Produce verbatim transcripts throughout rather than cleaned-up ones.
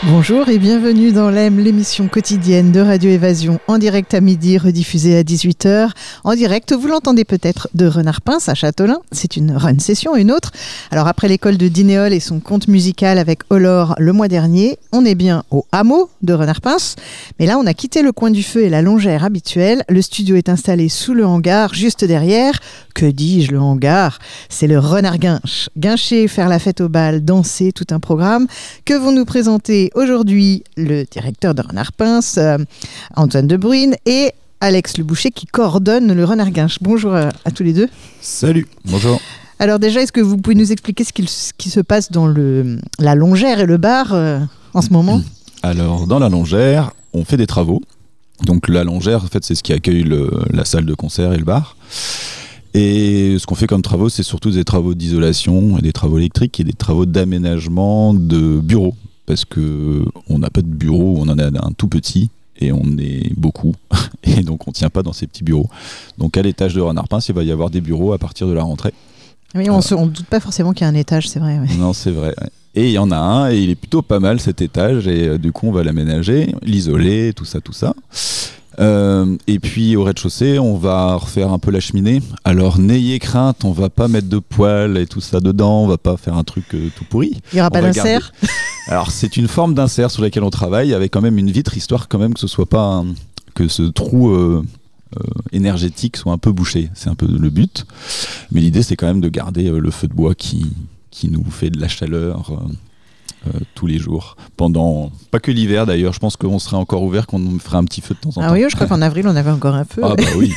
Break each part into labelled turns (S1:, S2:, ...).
S1: Bonjour et bienvenue dans l'A M, l'émission quotidienne de Radio Évasion, en direct à midi, rediffusée à dix-huit heures. En direct, vous l'entendez peut-être, de Renard Pince à Châteaulin. C'est une run session, une autre. Alors après l'école de Dinéol et son conte musical avec Olor le mois dernier, on est bien au hameau de Renard Pince. Mais là, on a quitté le coin du feu et la longère habituelle. Le studio est installé sous le hangar, juste derrière. Que dis-je, le hangar ? C'est le Renard Guinche. Guincher, faire la fête au bal, danser, tout un programme que vont nous présenter aujourd'hui le directeur de Renard Pince, euh, Antoine de Bruyne, et Alex Le Boucher qui coordonne le Renard Guinche. Bonjour à, à tous les deux.
S2: Salut. Bonjour.
S1: Alors déjà, est-ce que vous pouvez nous expliquer ce qui, ce qui se passe dans le, la longère et le bar euh, en ce moment ?
S2: Alors, dans la longère, on fait des travaux. Donc la longère, en fait, c'est ce qui accueille le, la salle de concert et le bar. Et ce qu'on fait comme travaux, c'est surtout des travaux d'isolation, et des travaux électriques et des travaux d'aménagement de bureaux. Parce qu'on n'a pas de bureau, on en a un tout petit et on est beaucoup. Et donc on ne tient pas dans ces petits bureaux. Donc à l'étage de Renard Pince, il va y avoir des bureaux à partir de la rentrée.
S1: Oui, on ne doute pas forcément qu'il y a un étage, c'est vrai. Ouais.
S2: Non, c'est vrai. Et il y en a un et il est plutôt pas mal cet étage. Et euh, du coup, on va l'aménager, l'isoler, tout ça, tout ça. Euh, et puis au rez-de-chaussée, on va refaire un peu la cheminée. Alors n'ayez crainte, on va pas mettre de poêle et tout ça dedans, on va pas faire un truc euh, tout pourri.
S1: Il y aura
S2: on
S1: pas d'insert.
S2: Alors c'est une forme d'insert sur laquelle on travaille, avec quand même une vitre, histoire quand même que ce soit pas un, que ce trou euh, euh, énergétique soit un peu bouché. C'est un peu le but. Mais l'idée, c'est quand même de garder euh, le feu de bois qui qui nous fait de la chaleur. Euh, Euh, tous les jours, pendant, pas que l'hiver d'ailleurs, je pense qu'on serait encore ouvert, qu'on ferait un petit feu de temps en
S1: ah
S2: temps.
S1: Ah oui, je crois qu'en avril on avait encore un feu.
S2: Ah bah oui.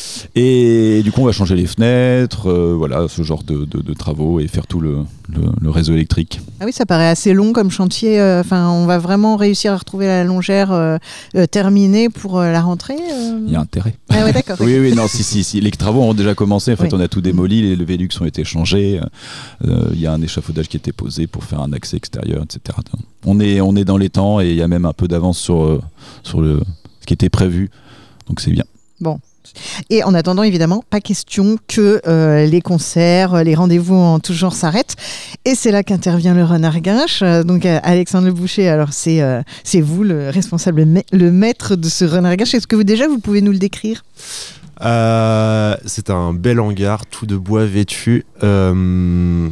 S2: Et du coup on va changer les fenêtres, euh, voilà, ce genre de, de, de travaux et faire tout le, le, le réseau électrique.
S1: Ah oui, ça paraît assez long comme chantier, enfin euh, on va vraiment réussir à retrouver la longère euh, euh, terminée pour euh, la rentrée euh...
S2: Il y a intérêt.
S1: Ah ouais, d'accord.
S2: oui, oui, non, si, si, si, les travaux ont déjà commencé, en fait oui. On a tout démoli, les, les Velux ont été changés, il euh, y a un échafaudage qui était posé pour faire un accès extérieur, et cetera. On est, on est dans les temps et il y a même un peu d'avance sur, euh, sur le, ce qui était prévu, donc c'est bien.
S1: Bon. Et en attendant, évidemment, pas question que euh, les concerts, les rendez-vous en tout genre s'arrêtent. Et c'est là qu'intervient le Renard Guinche. Donc euh, Alexandre Le Boucher, alors c'est, euh, c'est vous le responsable, le maître de ce Renard Guinche. Est-ce que vous déjà, vous pouvez nous le décrire ?
S3: Euh, c'est un bel hangar tout de bois vêtu euh,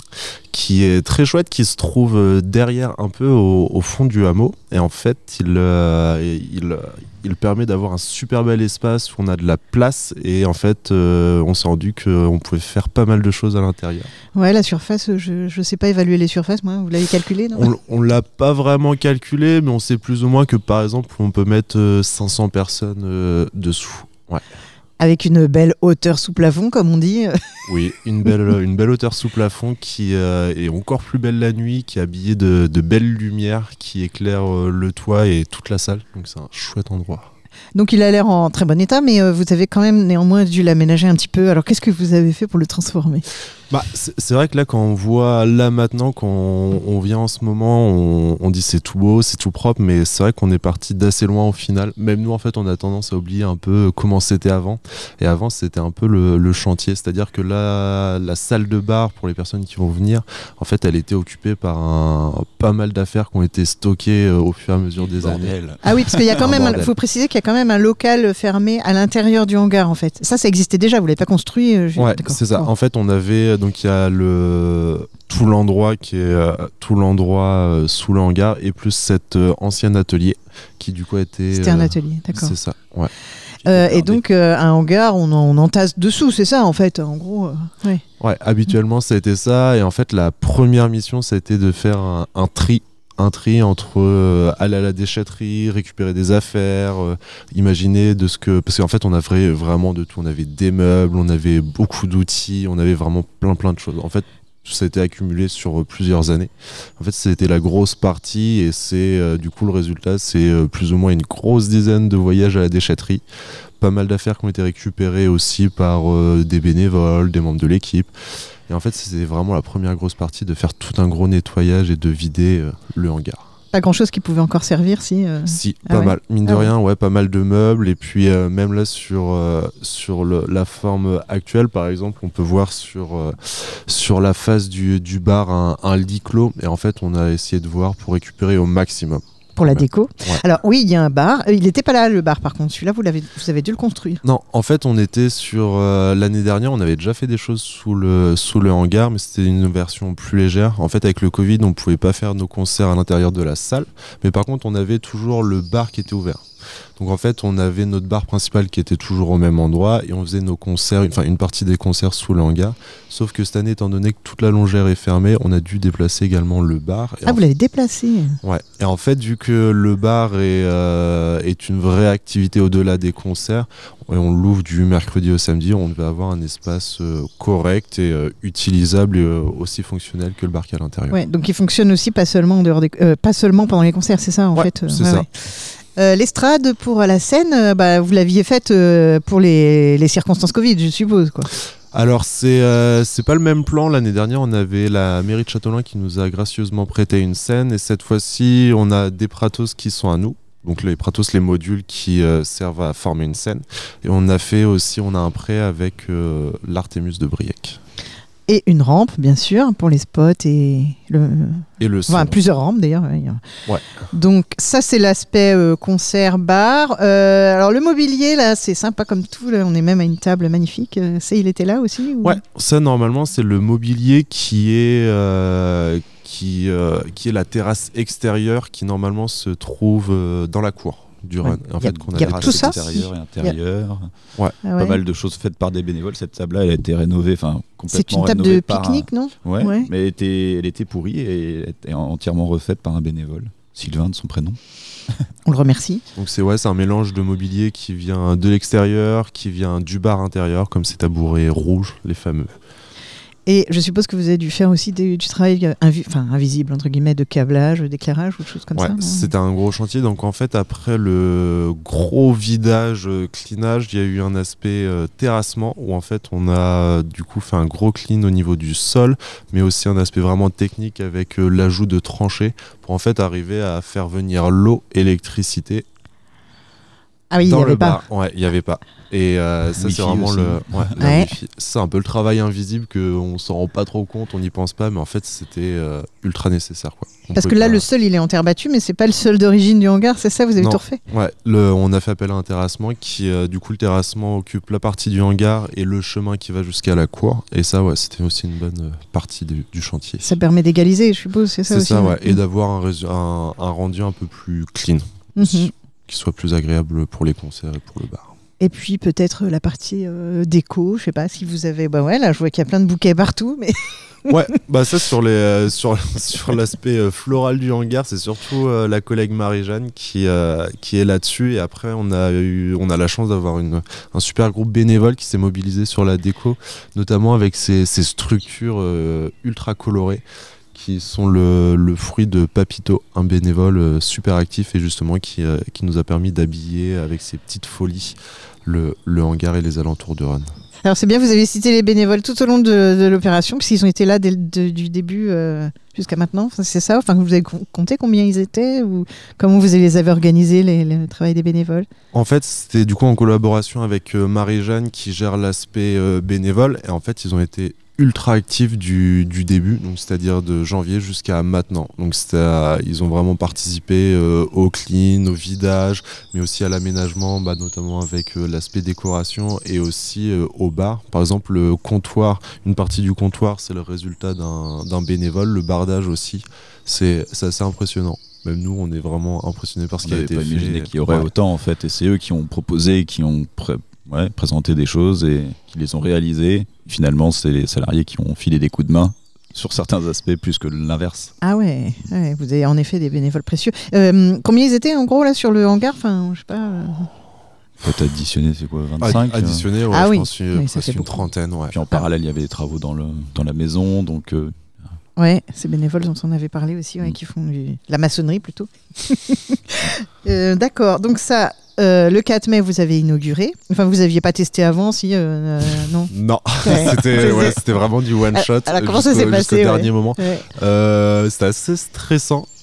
S3: qui est très chouette, qui se trouve derrière un peu au, au fond du hameau, et en fait il, euh, il, il permet d'avoir un super bel espace où on a de la place, et en fait euh, on s'est rendu qu'on pouvait faire pas mal de choses à l'intérieur.
S1: Ouais, la surface, je, je sais pas évaluer les surfaces, moi, vous l'avez calculé, non ?
S3: On, on l'a pas vraiment calculé, mais on sait plus ou moins que par exemple on peut mettre cinq cents personnes euh, dessous. Ouais.
S1: Avec une belle hauteur sous plafond, comme on dit.
S3: Oui, une belle, une belle hauteur sous plafond qui euh, est encore plus belle la nuit, qui est habillée de, de belles lumières qui éclairent euh, le toit et toute la salle. Donc c'est un chouette endroit.
S1: Donc il a l'air en très bon état, mais euh, vous avez quand même néanmoins dû l'aménager un petit peu. Alors qu'est-ce que vous avez fait pour le transformer ?
S3: Bah, c'est, c'est vrai que là, quand on voit là maintenant, quand on, on vient en ce moment, on, on dit c'est tout beau, c'est tout propre, mais c'est vrai qu'on est parti d'assez loin au final. Même nous, en fait, on a tendance à oublier un peu comment c'était avant. Et avant, c'était un peu le, le chantier, c'est-à-dire que là, la salle de bar pour les personnes qui vont venir, en fait, elle était occupée par un, pas mal d'affaires qui ont été stockées au fur et à mesure des
S2: Bordel.
S3: années.
S1: Ah oui, parce qu'il y a quand même, il faut préciser qu'il y a quand même un local fermé à l'intérieur du hangar, en fait. Ça, ça existait déjà. Vous l'avez pas construit. Euh,
S3: ouais,
S1: d'accord.
S3: c'est ça.
S1: Bon.
S3: En fait, on avait donc il y a le tout l'endroit qui est euh, tout l'endroit euh, sous le hangar, et plus cet euh, ancien atelier qui du coup a été.
S1: C'était
S3: euh,
S1: un atelier, d'accord.
S3: C'est ça. Ouais.
S1: Euh, et donc euh, un hangar, on, on entasse dessous, c'est ça en fait, en gros. Euh, ouais.
S3: Ouais, habituellement ça a été ça, et en fait la première mission ça a été de faire un, un tri. Un tri entre euh, aller à la déchetterie, récupérer des affaires, euh, imaginer de ce que... Parce qu'en fait, on avait vraiment de tout. On avait des meubles, on avait beaucoup d'outils, on avait vraiment plein plein de choses. En fait, ça a été accumulé sur euh, plusieurs années. En fait, c'était la grosse partie, et c'est euh, du coup le résultat, c'est euh, plus ou moins une grosse dizaine de voyages à la déchetterie. Pas mal d'affaires qui ont été récupérées aussi par euh, des bénévoles, des membres de l'équipe. Et en fait, c'était vraiment la première grosse partie de faire tout un gros nettoyage et de vider euh, le hangar.
S1: Pas grand-chose qui pouvait encore servir, si. Euh...
S3: Si,
S1: Ah
S3: pas
S1: ouais.
S3: mal. Mine de
S1: Ah ouais.
S3: rien, ouais, pas mal de meubles. Et puis, euh, même là, sur, euh, sur le- la forme actuelle, par exemple, on peut voir sur, euh, sur la face du, du bar un, un lit clos. Et en fait, on a essayé de voir pour récupérer au maximum.
S1: Pour la
S3: Ouais.
S1: déco.
S3: Ouais.
S1: Alors oui, il y a un bar. Euh, Il n'était pas là, le bar, par contre. Celui-là, vous, l'avez, vous avez dû le construire.
S3: Non, en fait, on était sur euh, l'année dernière, on avait déjà fait des choses sous le, sous le hangar, mais c'était une version plus légère. En fait, avec le Covid, on pouvait pas faire nos concerts à l'intérieur de la salle, mais par contre, on avait toujours le bar qui était ouvert. Donc en fait, on avait notre bar principal qui était toujours au même endroit et on faisait nos concerts, enfin une partie des concerts sous le hangar. Sauf que cette année, étant donné que toute la longère est fermée, on a dû déplacer également le bar. Et
S1: Ah,
S3: en
S1: vous l'avez déplacé.
S3: Ouais. Et en fait, vu que le bar est, euh, est une vraie activité au-delà des concerts, et on l'ouvre du mercredi au samedi, on devait avoir un espace euh, correct et euh, utilisable et euh, aussi fonctionnel que le bar qui est à l'intérieur.
S1: Ouais, donc il fonctionne aussi pas seulement, en dehors des, euh, pas seulement pendant les concerts, c'est ça en
S3: Ouais,
S1: fait.
S3: c'est ça.
S1: Euh, l'estrade pour la scène, euh, bah, vous l'aviez faite euh, pour les, les circonstances Covid, je suppose, quoi.
S3: Alors c'est euh, c'est pas le même plan. L'année dernière, on avait la mairie de Châteaulin qui nous a gracieusement prêté une scène et cette fois-ci, on a des pratos qui sont à nous. Donc les pratos, les modules qui euh, servent à former une scène. Et on a fait aussi, on a un prêt avec euh, l'Artémus de Briec.
S1: Et une rampe, bien sûr, pour les spots et le.
S3: Et le son.
S1: Enfin, plusieurs rampes d'ailleurs. Ouais.
S3: Ouais.
S1: Donc ça c'est l'aspect euh, concert bar. Euh, alors le mobilier là c'est sympa comme tout. Là, on est même à une table magnifique. Euh, c'est il était là aussi ou...
S3: Ouais, ça normalement c'est le mobilier qui est euh, qui euh, qui est la terrasse extérieure qui normalement se trouve euh, dans la cour du
S1: Ouais.
S3: run. En
S1: Y a-
S3: fait, qu'on
S1: y a
S3: avait
S1: tout
S3: racheté.
S1: ça
S2: Extérieur et intérieur.
S1: Ah
S2: Pas
S1: ouais.
S2: mal de choses faites par des bénévoles. Cette table-là, elle a été rénovée, enfin complètement
S1: C'est une table
S2: rénovée
S1: de
S2: par un-
S1: pique-nique, non?
S2: Ouais,
S1: Ouais.
S2: mais elle était, elle était pourrie et elle était entièrement refaite par un bénévole. Sylvain de son prénom.
S1: On le remercie.
S3: Donc c'est ouais, c'est un mélange de mobilier qui vient de l'extérieur, qui vient du bar intérieur, comme ces tabourets rouges, les fameux.
S1: Et je suppose que vous avez dû faire aussi des- du travail invi- enfin, invisible, entre guillemets, de câblage, d'éclairage ou de choses comme
S3: Ouais,
S1: ça. non
S3: c'était un gros chantier. Donc en fait, après le gros vidage, euh, cleanage, il y a eu un aspect euh, terrassement où en fait on a du coup fait un gros clean au niveau du sol, mais aussi un aspect vraiment technique avec euh, l'ajout de tranchées pour en fait arriver à faire venir l'eau et l'électricité
S1: Ah oui, il
S3: dans
S1: n'y avait
S3: le
S1: pas.
S3: bar. Ouais, il y avait pas. Et euh, ça
S2: Wi-Fi
S3: c'est vraiment
S2: aussi.
S3: le ouais, la
S1: Ouais.
S3: Wi-Fi. C'est un peu le travail invisible que on s'en rend pas trop compte, on n'y pense pas, mais en fait c'était euh, ultra nécessaire quoi. On
S1: Parce que
S3: pouvait
S1: là,
S3: pas-
S1: le sol, il est en terre battue, mais c'est pas le sol d'origine du hangar, c'est ça? Vous avez
S3: Non.
S1: tout refait?
S3: Ouais, le, on a fait appel à un terrassement qui, euh, du coup, le terrassement occupe la partie du hangar et le chemin qui va jusqu'à la cour. Et ça, ouais, c'était aussi une bonne euh, partie du, du chantier.
S1: Ça permet d'égaliser, je suppose, c'est ça
S3: C'est
S1: aussi.
S3: ça, ouais. Et
S1: Mhm.
S3: d'avoir un, résu- un, un rendu un peu plus clean,
S1: Mhm.
S3: qui soit plus agréable pour les concerts et pour le bar.
S1: Et puis peut-être la partie euh, déco, je sais pas si vous avez. Bah ouais, là, je vois qu'il y a plein de bouquets partout, mais.
S3: Ouais, bah ça sur les euh, sur sur l'aspect euh, floral du hangar, c'est surtout euh, la collègue Marie-Jeanne qui euh, qui est là-dessus et après on a eu on a la chance d'avoir une un super groupe bénévole qui s'est mobilisé sur la déco, notamment avec ces ces structures euh, ultra colorées qui sont le, le fruit de Papito, un bénévole euh, super actif et justement qui euh, qui nous a permis d'habiller avec ses petites folies le le hangar et les alentours de Rennes.
S1: Alors c'est bien, vous avez cité les bénévoles tout au long de, de l'opération, puisqu'ils ont été là dès le de- du début euh, jusqu'à maintenant. Enfin, c'est ça? Enfin, vous avez com- compté combien ils étaient ou comment vous les avez organisés, les, le travail des bénévoles?
S3: En fait, c'était du coup en collaboration avec euh, Marie-Jeanne qui gère l'aspect euh, bénévole. Et en fait, ils ont été ultra actifs du, du début, donc c'est-à-dire de janvier jusqu'à maintenant. Donc c'était, euh, ils ont vraiment participé euh, au clean, au vidage, mais aussi à l'aménagement, bah, notamment avec euh, l'aspect décoration et aussi euh, au bar. Par exemple, le comptoir, une partie du comptoir, c'est le résultat d'un, d'un bénévole. Le bardage aussi, c'est, c'est assez impressionnant. Même nous, on est vraiment impressionnés par ce
S2: On
S3: qui a
S2: n'avait
S3: été
S2: pas
S3: fait.
S2: imaginé qu'il y aurait
S3: Ouais.
S2: autant en fait, et c'est eux qui ont proposé, qui ont pré- ouais, présenté des choses et qui les ont réalisées. Finalement, c'est les salariés qui ont filé des coups de main sur certains aspects plus que l'inverse.
S1: Ah ouais, ouais, vous avez en effet des bénévoles précieux. Euh, combien ils étaient en gros là sur le hangar? Enfin, je sais pas. euh,
S2: Peut-être additionné, c'est quoi, vingt-cinq?
S3: Ad- Additionné, ouais,
S1: Ah
S3: je
S1: oui.
S3: pense euh,
S1: Oui, ça
S3: presque
S1: fait
S3: une
S1: beaucoup.
S3: trentaine. Ouais.
S2: Puis en parallèle, il y avait des travaux dans, le, dans la maison, donc euh,
S1: Ouais, ces bénévoles dont on avait parlé aussi, ouais,
S2: Mm.
S1: qui font du- la maçonnerie plutôt. Euh, D'accord, donc ça, euh, le quatre mai, vous avez inauguré. Enfin, vous n'aviez pas testé avant, si euh, euh, non.
S3: Non,
S1: Ouais.
S3: c'était, ouais, c'était vraiment du one
S1: Alors-
S3: shot
S1: alors, comment ça
S3: jusqu'au,
S1: s'est passé,
S3: jusqu'au
S1: ouais.
S3: dernier moment.
S1: Ouais.
S3: Euh, c'était assez stressant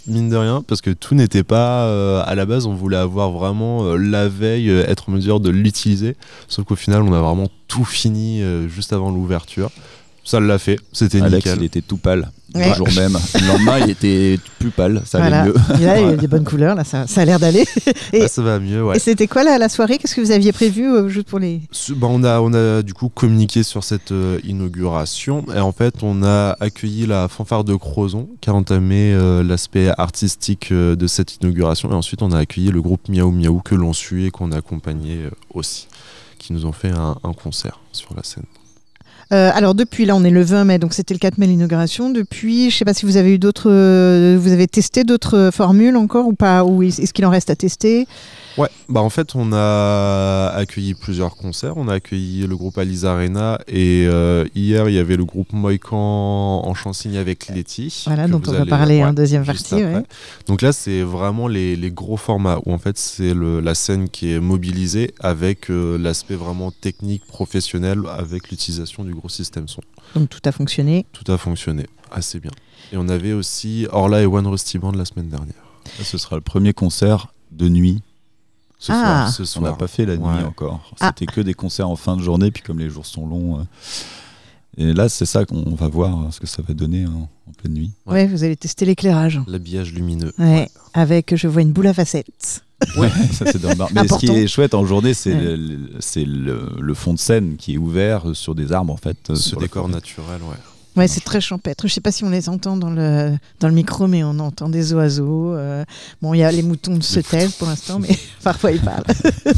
S3: mine de rien, parce que tout n'était pas euh, à la base. On voulait avoir vraiment euh, la veille, euh, être en mesure de l'utiliser. Sauf qu'au final, on a vraiment tout fini euh, juste avant l'ouverture. Ça l'a fait, c'était
S2: Alex,
S3: nickel.
S2: il était tout pâle
S1: Ouais.
S2: le jour même. Le lendemain, il était plus pâle, ça
S1: Voilà.
S2: allait mieux.
S1: Et là, il y a des bonnes couleurs, là, ça, ça a l'air d'aller. Et,
S3: Bah, ça va mieux, ouais.
S1: et c'était quoi la, la soirée? Qu'est-ce que vous aviez prévu euh, juste pour les...
S3: Ce- bah, on, a, on a du coup communiqué sur cette euh, inauguration et en fait on a accueilli la fanfare de Crozon qui a entamé euh, l'aspect artistique euh, de cette inauguration et ensuite on a accueilli le groupe Miaou Miaou que l'on suit et qu'on a accompagné euh, aussi, qui nous ont fait un, un concert sur la scène.
S1: Euh, alors depuis, là on est le vingt mai, donc c'était le quatre mai l'inauguration. Depuis, je sais pas si vous avez eu d'autres... euh, vous avez testé d'autres formules encore ou pas? Ou est- est-ce qu'il en reste à tester?
S3: Ouais, bah en fait on a accueilli plusieurs concerts, on a accueilli le groupe Alice Arena et euh, hier il y avait le groupe Mohican en Chansigny avec Letty.
S1: Voilà,
S3: que
S1: dont
S3: vous
S1: on va
S3: allez-
S1: parler en
S3: ouais,
S1: deuxième
S3: juste
S1: partie.
S3: après.
S1: Ouais.
S3: Donc là c'est vraiment les, les gros formats où en fait c'est le- la scène qui est mobilisée avec euh, l'aspect vraiment technique, professionnel, avec l'utilisation du gros système son.
S1: Donc tout a fonctionné.
S3: Tout a fonctionné assez bien. Et on avait aussi Orla et One Rusty Band la semaine dernière.
S2: Ça, ce sera le premier concert de nuit. Ce
S1: Ah.
S2: soir.
S3: Ce
S2: On
S3: soir.
S2: n'a pas fait la nuit
S3: Ouais.
S2: encore.
S1: Ah.
S2: C'était que des concerts en fin de journée, puis comme les jours sont longs. euh, Et là, c'est ça qu'on va voir ce que ça va donner en, en pleine nuit.
S1: Ouais.
S3: Ouais.
S1: vous allez tester l'éclairage.
S3: L'habillage lumineux.
S1: Ouais. Avec, je vois une boule à facettes.
S2: Ouais, ça c'est dans le bar. Mais
S1: Important.
S2: ce qui est chouette en journée, c'est
S1: Ouais.
S2: le, le- c'est le, le fond de scène qui est ouvert sur des arbres en fait.
S3: Ce
S2: sur la
S3: décor
S2: forêt.
S3: naturel, ouais.
S1: Ouais, c'est très champêtre. Je sais pas si on les entend dans le, dans le micro, mais on entend des oiseaux. euh, Bon, il y a les moutons se taisent pour l'instant, mais parfois ils parlent.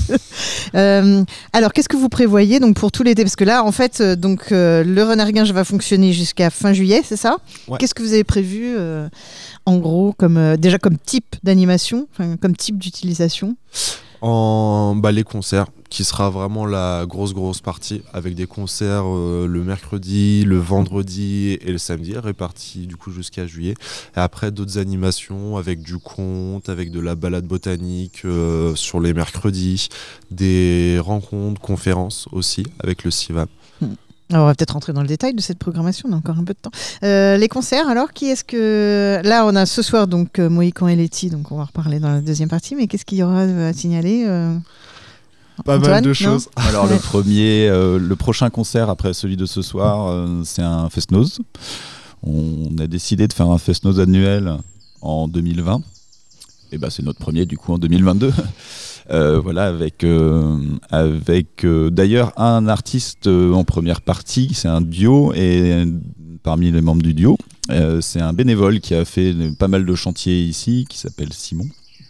S1: Euh, alors, qu'est-ce que vous prévoyez donc pour tout l'été? Parce que là, en fait, euh, donc euh, le Renard-Guinge va fonctionner jusqu'à fin juillet, c'est ça?
S3: Ouais.
S1: Qu'est-ce que vous avez prévu euh, en gros, comme euh, déjà comme type d'animation, enfin, comme type d'utilisation?
S3: En bah, les concerts, qui sera vraiment la grosse grosse partie, avec des concerts euh, le mercredi, le vendredi et le samedi, répartis du coup jusqu'à juillet. Et après d'autres animations avec du conte, avec de la balade botanique euh, sur les mercredis, des rencontres, conférences aussi avec le C I V A M.
S1: Alors, on va peut-être rentrer dans le détail de cette programmation, on a encore un peu de temps. Euh, les concerts, alors, qui est-ce que... Là, on a ce soir donc euh, Mohican et Letty, donc on va en reparler dans la deuxième partie, mais qu'est-ce qu'il y aura à signaler euh...
S3: Pas
S1: Antoine,
S3: mal de
S1: non
S3: choses.
S2: Alors
S1: Ouais.
S2: le premier, euh, le prochain concert après celui de ce soir, euh, c'est un Fest-Noz. On a décidé de faire un Fest-Noz annuel en deux mille vingt. Et ben c'est notre premier du coup en deux mille vingt-deux. Euh, voilà, avec, euh, avec euh, d'ailleurs un artiste euh, en première partie, c'est un duo, et parmi les membres du duo, euh, c'est un bénévole qui a fait pas mal de chantiers ici, qui s'appelle Simon.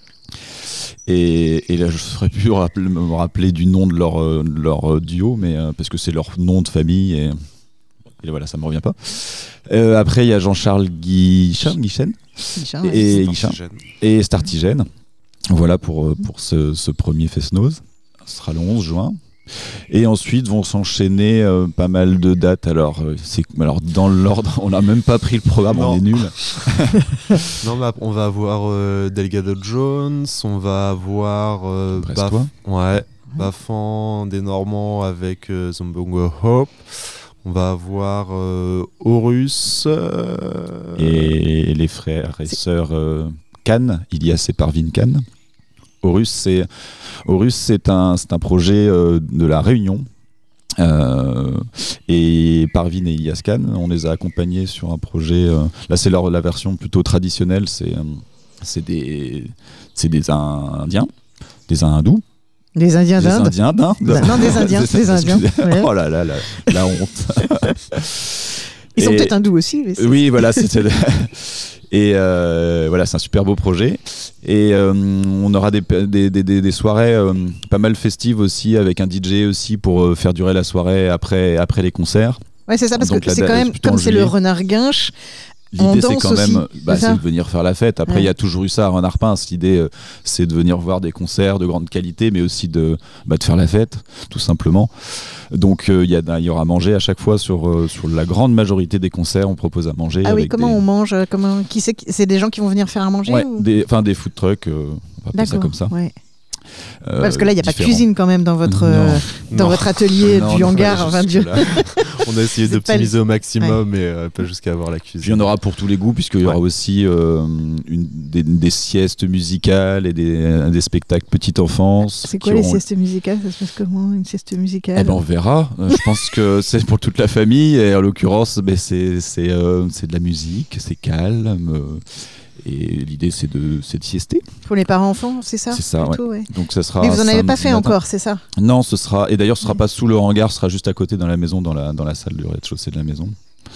S2: Et, et là, je ne saurais plus rappeler- me rappeler du nom de leur, euh, de leur euh, duo, mais, euh, parce que c'est leur nom de famille, et, et voilà, ça ne me revient pas. Euh, après, il y a Jean-Charles Guichen, Guichen
S1: Michel, ouais.
S2: et,
S3: C'est
S2: Guichen
S3: antigène.
S2: et Startigène. Voilà pour, euh, pour ce, ce premier Fest-Noz. Ce sera le onze juin. Et ensuite vont s'enchaîner euh, pas mal de dates. Alors, euh, c'est, alors dans l'ordre, on n'a même pas pris le programme,
S3: Non.
S2: on est nul.
S3: Non, mais on va avoir euh, Delgado Jones, on va avoir euh,
S2: Brestois.
S3: Baf- ouais, Bafan des Normands avec euh, Zombongo Hope. On va avoir euh, Horus. euh,
S2: Et les frères et sœurs euh, Kahn, Ilias et Parvin Kahn. Horus, c'est, Horus, c'est un, c'est un projet euh, de la Réunion. Euh, et Parvin et Ilias Kahn, on les a accompagnés sur un projet. euh, là, c'est leur, la version plutôt traditionnelle. C'est, euh, c'est, des, c'est des Indiens, des Hindous.
S1: Les Indiens
S2: Des
S1: d'Inde.
S2: Indiens d'Inde.
S1: Non, des Indiens, des Indiens. Ouais.
S2: Oh là là, la, la honte.
S1: Ils sont
S2: Et-
S1: peut-être hindous aussi. mais c'est-
S2: Oui, voilà, c'était. Et euh, voilà, c'est un super beau projet. Et euh, on aura des, des, des, des soirées euh, pas mal festives aussi, avec un D J aussi pour euh, faire durer la soirée après, après les concerts.
S1: Ouais, c'est ça, parce
S2: Donc
S1: que
S2: la
S1: c'est
S2: date,
S1: quand
S2: c'est
S1: même,
S2: plutôt en
S1: comme c'est le
S2: juillet.
S1: Renard-Guinche, On
S2: L'idée, c'est
S1: danse
S2: quand même
S1: aussi,
S2: bah,
S1: c'est ça
S2: c'est de venir faire la fête. Après, il
S1: Ouais.
S2: y a toujours eu ça à Renard-Pince. L'idée, euh, c'est de venir voir des concerts de grande qualité, mais aussi de, bah, de faire la fête, tout simplement. Donc, euh, il y, a- il y aura à manger à chaque fois sur, euh, sur la grande majorité des concerts. On propose à manger.
S1: Ah oui,
S2: avec
S1: comment
S2: des...
S1: on mange euh, comment... Qui c'est, qui- c'est des gens qui vont venir faire à manger
S2: Ouais,
S1: ou...
S2: des, enfin, des food trucks, euh, on va appeler ça
S1: D'accord,
S2: comme ça.
S1: ouais.
S2: Euh,
S1: Ouais, parce que là, il n'y a pas de
S2: différents.
S1: cuisine quand même dans votre,
S2: Non.
S1: euh, dans
S3: Non.
S1: votre atelier
S2: Non,
S1: du
S2: non,
S1: hangar.
S3: Ouais,
S1: enfin, du-
S3: jusque-là. On a essayé
S1: C'est
S3: d'optimiser
S1: pas...
S3: au maximum, mais euh, pas jusqu'à avoir la cuisine.
S2: Puis il y en aura pour tous les goûts, puisqu'il y aura
S3: Ouais.
S2: aussi euh, une, des, des siestes musicales et des, des spectacles petite enfance.
S1: C'est quoi
S2: qui
S1: les
S2: auront-
S1: siestes musicales? Ça se passe comment, une sieste musicale?
S2: Eh ben, on verra. Euh, Je pense que c'est pour toute la famille. Et en l'occurrence, ben, c'est, c'est, euh, c'est de la musique, c'est calme. euh, Et l'idée, c'est de, c'est de siester.
S1: Pour les parents-enfants, c'est ça?
S2: C'est ça,
S1: plutôt, ouais.
S2: Donc ça sera.
S1: Mais vous en avez pas
S2: samedi
S1: fait
S2: matin.
S1: encore, c'est ça?
S2: Non, ce sera. Et d'ailleurs, ce sera
S1: Ouais.
S2: pas sous le hangar, ce sera juste à côté dans la maison, dans la, dans la salle du rez-de-chaussée de la maison,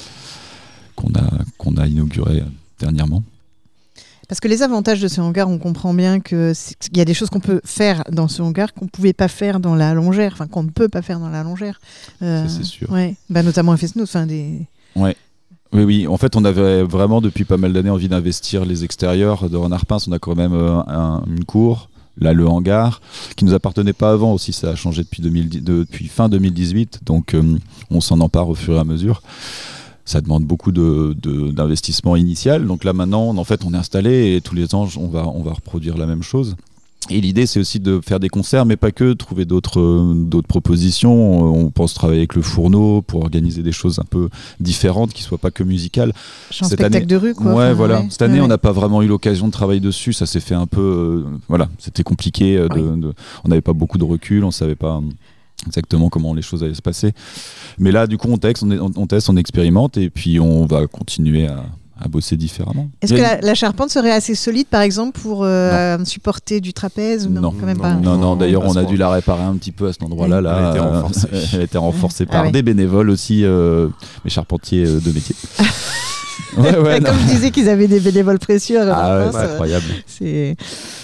S2: qu'on a, qu'on a inauguré euh, dernièrement.
S1: Parce que les avantages de ce hangar, on comprend bien que c'est- qu'il y a des choses qu'on peut faire dans ce hangar qu'on ne pouvait pas faire dans la longère, enfin qu'on ne peut pas faire dans la longère. Euh,
S2: Ça, c'est sûr.
S1: Ouais. Bah, notamment à Fesneau, enfin des.
S2: Oui, oui. En fait, on avait vraiment depuis pas mal d'années envie d'investir les extérieurs de Renard-Pince. On a quand même euh, un- une cour, là le hangar, qui nous appartenait pas avant aussi. Ça a changé depuis, deux mille dix depuis fin deux mille dix-huit, donc euh, on s'en empare au fur et à mesure. Ça demande beaucoup de, de- d'investissement initial. Donc là maintenant, en fait, on est installé et tous les ans, on va, on va reproduire la même chose. Et l'idée, c'est aussi de faire des concerts, mais pas que, trouver d'autres, euh, d'autres propositions. On pense travailler avec le Fourneau pour organiser des choses un peu différentes, qui ne soient pas que musicales.
S1: Chant
S2: Cette
S1: spectacle
S2: année-
S1: de rue, quoi.
S2: Ouais,
S1: Enfin,
S2: voilà.
S1: ouais.
S2: Cette année,
S1: Ouais,
S2: on
S1: ouais.
S2: n'a pas vraiment eu l'occasion de travailler dessus. Ça s'est fait un peu. euh, voilà, c'était compliqué. euh, de-
S1: Oui.
S2: de- on n'avait pas beaucoup de recul. On ne savait pas euh, exactement comment les choses allaient se passer. Mais là, du coup, on teste, on, est- on teste, on expérimente, et puis on va continuer à, à bosser différemment.
S1: Est-ce
S2: Il
S1: que
S2: y a
S1: la, la charpente serait assez solide, par exemple, pour euh, supporter du trapèze ou non,
S2: Non.
S1: quand même
S3: Non.
S1: pas.
S2: Non, non, d'ailleurs,
S3: pas
S2: on a
S3: ce
S2: dû la réparer un petit peu à cet endroit-là.
S3: Elle a
S2: Là,
S3: été
S2: euh,
S3: renforcée.
S2: elle a été renforcée
S1: Ah
S2: par
S1: ouais.
S2: des bénévoles aussi, euh, mes charpentiers euh, de métier. ouais, ouais, non.
S1: Comme je disais qu'ils avaient des bénévoles précieux. à
S2: Ah ouais,
S1: Renard-Pince,
S2: c'est
S1: euh,
S2: incroyable.
S1: c'est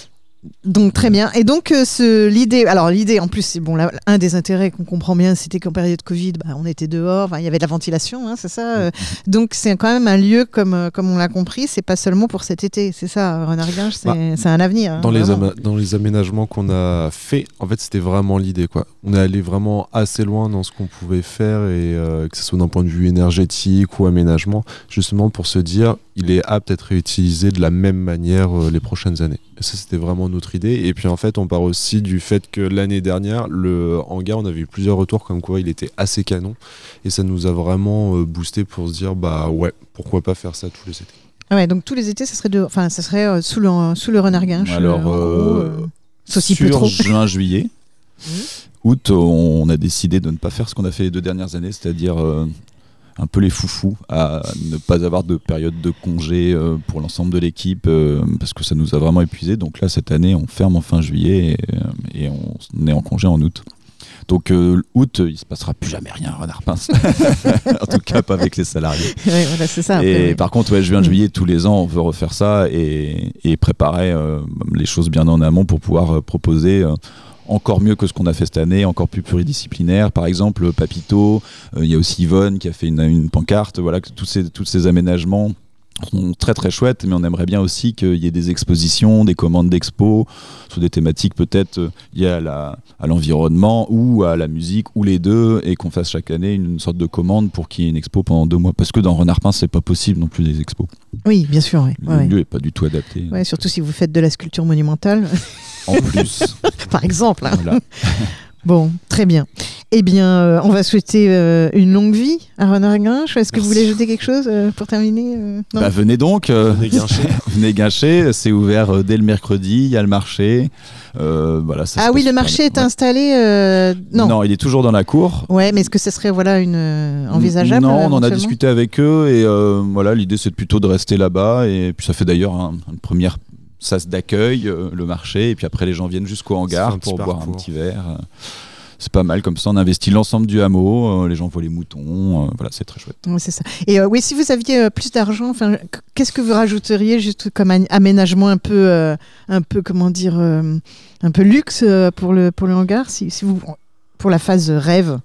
S1: donc très bien. Et donc euh, ce l'idée, alors l'idée en plus, c'est bon, là, un des intérêts qu'on comprend bien, c'était qu'en période Covid, bah, on était dehors, enfin, il y avait de la ventilation, hein, c'est ça. euh, donc c'est quand même un lieu comme euh, comme on l'a compris, c'est pas seulement pour cet été, c'est ça. Renard-Guinche, c'est
S3: Bah,
S1: c'est un avenir. hein,
S3: Dans les,
S1: vraiment.
S3: ama- dans les aménagements qu'on a fait, en fait, c'était vraiment l'idée, quoi. On est allé vraiment assez loin dans ce qu'on pouvait faire, et euh, que ce soit d'un point de vue énergétique ou aménagement, justement pour se dire, il est apte à être réutilisé de la même manière euh, les prochaines années. Et ça, c'était vraiment notre idée. Et puis, en fait, on part aussi du fait que l'année dernière, le hangar, on avait eu plusieurs retours comme quoi il était assez canon, et ça nous a vraiment euh, boosté pour se dire, bah ouais, pourquoi pas faire ça tous les étés.
S1: Ah ouais, donc tous les étés, ça serait de, enfin, ça serait euh, sous le sous le Renard-Guinche.
S2: Alors,
S1: euh, en gros,
S2: euh,
S1: euh, sauf s'il pleut
S2: sur
S1: trop.
S2: juin, juillet,
S1: Mhm.
S2: août, on a décidé de ne pas faire ce qu'on a fait les deux dernières années, c'est-à-dire euh, un peu les foufous, à ne pas avoir de période de congé euh, pour l'ensemble de l'équipe, euh, parce que ça nous a vraiment épuisé. Donc là, cette année, on ferme en fin juillet et, et on est en congé en août. Donc euh, août, il se passera plus jamais rien à Renard-Pince. En tout cas, pas avec les salariés.
S1: Ouais, voilà, c'est ça.
S2: Et
S1: après, ouais.
S2: par contre, ouais, juin,
S1: Mm.
S2: juillet, tous les ans, on veut refaire ça et, et préparer euh, les choses bien en amont pour pouvoir euh, proposer euh, encore mieux que ce qu'on a fait cette année, encore plus pluridisciplinaire. Par exemple, Papito, euh, il y a aussi Yvonne qui a fait une, une pancarte. Voilà, que tous ces, tous ces aménagements sont très très chouettes, mais on aimerait bien aussi qu'il y ait des expositions, des commandes d'expos sur des thématiques peut-être euh, liées à, la, à l'environnement ou à la musique ou les deux, et qu'on fasse chaque année une, une sorte de commande pour qu'il y ait une expo pendant deux mois, parce que dans Renard-Pince c'est pas possible non plus des expos.
S1: Oui, bien sûr. Ouais,
S2: Le
S1: ouais, ouais.
S2: lieu est pas du tout adapté.
S1: Ouais, surtout si vous faites de la sculpture monumentale,
S2: En plus,
S1: par exemple. hein.
S2: voilà.
S1: Bon, très bien. Eh bien, euh, on va souhaiter euh, une longue vie à Renard-Guinche. Est-ce que vous voulez ajouter quelque chose euh, pour terminer euh, non
S2: Bah, venez donc, euh,
S3: Venez guincher.
S2: venez guincher, c'est ouvert euh, dès le mercredi, il y a le marché. Euh, voilà, ça
S1: Ah
S2: se
S1: oui,
S2: passe
S1: le
S2: super
S1: marché
S2: bien.
S1: est
S2: Ouais.
S1: installé. euh, Non.
S2: Non, il est toujours dans la cour.
S1: Ouais, mais est-ce que ce serait voilà une euh, envisageable
S2: Non, on en a
S1: éventuellement
S2: discuté avec eux et euh, voilà, l'idée c'est plutôt de rester là-bas, et puis ça fait d'ailleurs un, une première sas d'accueil, euh, le marché, et puis après les gens viennent jusqu'au
S3: Ça
S2: hangar
S3: fait un petit
S2: pour boire un
S3: parcours.
S2: petit verre. Euh, C'est pas mal, comme ça on investit l'ensemble du hameau, euh, les gens voient les moutons, euh, voilà, c'est très chouette.
S1: Ouais, c'est ça. Et euh, oui, si vous aviez euh, plus d'argent, enfin, qu- qu'est-ce que vous rajouteriez juste comme un aménagement un peu, euh, un peu comment dire, euh, un peu luxe euh, pour le pour le hangar, si, si vous pour la phase rêve.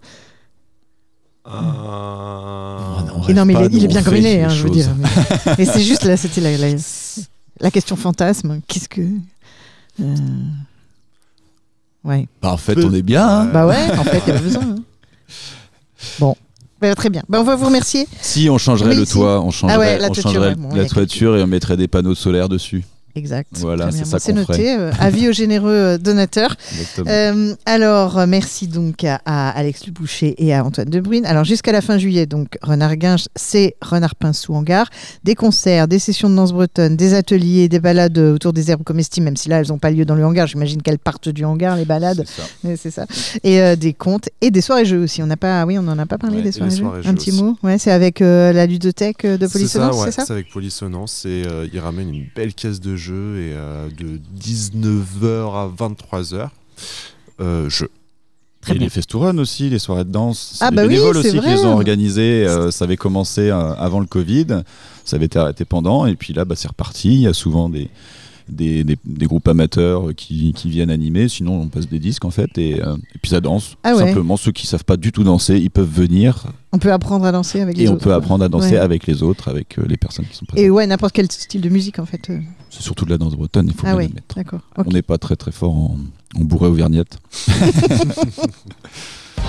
S3: Ah,
S2: non,
S1: Et non, mais il
S2: pas,
S1: est, il est
S2: nous,
S1: bien
S2: on
S1: comme
S2: fait
S1: il est,
S2: les
S1: hein, je veux
S2: choses.
S1: dire. Mais, mais c'est juste là, c'était la, la, la question fantasme. Qu'est-ce que euh, ouais.
S2: Bah, en fait, on est bien. Hein.
S1: Bah ouais, en fait, il y a pas besoin. hein. Bon, bah, très bien. Bah, on va vous remercier.
S2: Si on changerait
S1: Oui,
S2: le
S1: si.
S2: toit, on changerait,
S1: Ah ouais, la
S2: on
S1: toiture,
S2: changerait
S1: ouais, bon,
S2: la
S1: ouais.
S2: toiture et on mettrait des panneaux solaires dessus.
S1: exact.
S2: Voilà,
S1: Très bien.
S2: c'est ça
S1: Bon, c'est
S2: qu'on
S1: noté.
S2: ferait.
S1: Euh, avis aux généreux euh, donateurs.
S2: Exactement.
S1: Euh, alors, euh, merci donc à, à Alex Luboucher et à Antoine Debrune. Alors, jusqu'à la fin juillet, donc, Renard Guinche, c'est Renard Pince ou Hangar. Des concerts, des sessions de danse bretonne, des ateliers, des balades autour des herbes comestibles, même si là, elles n'ont pas lieu dans le hangar. J'imagine qu'elles partent du hangar, les balades.
S2: C'est ça.
S1: Mais c'est ça. Et euh, des contes et des soirées-jeux aussi. On n'a pas, oui, on n'en a pas parlé
S3: Ouais,
S1: des
S3: et
S1: soirées
S3: les
S1: jeux.
S3: soirées
S1: Un
S3: jeux
S1: petit
S3: aussi.
S1: mot. Ouais, c'est avec euh, la ludothèque de
S3: C'est ça,
S1: Polissonance,
S3: ouais,
S1: c'est ça
S3: c'est avec Polissonance et euh, ils ramènent une belle caisse de jeux et euh, de dix-neuf heures à vingt-trois heures, euh, jeux.
S1: Très
S2: et
S1: bien.
S2: les Festouron aussi, les soirées de danse. C'est
S1: Ah
S2: les
S1: bah oui,
S2: bénévoles
S1: c'est
S2: aussi qui
S1: vrai.
S2: les ont organisées. Euh, ça avait commencé euh, avant le Covid, ça avait été arrêté pendant, et puis là, bah, c'est reparti. Il y a souvent des, des, des, des groupes amateurs qui, qui viennent animer. Sinon, on passe des disques en fait, et, euh, et puis ça danse.
S1: Ah ouais.
S2: Simplement, ceux qui savent pas du tout danser, ils peuvent venir
S1: On peut apprendre à danser avec les
S2: et on
S1: autres.
S2: peut apprendre à danser
S1: Ouais.
S2: avec les autres, avec euh, les personnes qui sont présentes.
S1: Et ouais, n'importe quel style de musique en fait. euh.
S2: C'est surtout de la danse bretonne, il faut
S1: Ah
S2: bien
S1: oui,
S2: l'admettre.
S1: d'accord. Ok.
S2: On n'est pas très très fort en, en bourré auvergnate.